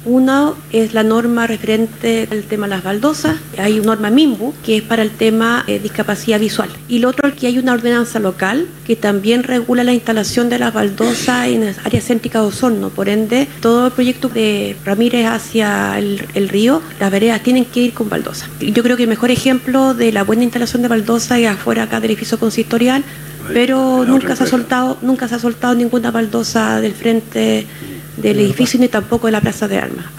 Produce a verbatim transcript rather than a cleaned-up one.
Una es la norma referente al tema de las baldosas. Hay una norma MIMBU que es para el tema de discapacidad visual. Y lo otro es que hay una ordenanza local que también regula la instalación de las baldosas en las áreas céntricas de Osorno. Por ende, todo el proyecto de Ramírez hacia el, el río, las veredas tienen que ir con baldosas. Yo creo que el mejor ejemplo de la buena instalación de baldosas es afuera acá del edificio consistorial, pero nunca se ha soltado, nunca se ha soltado ninguna baldosa del frente del edificio ni tampoco de la Plaza de Armas.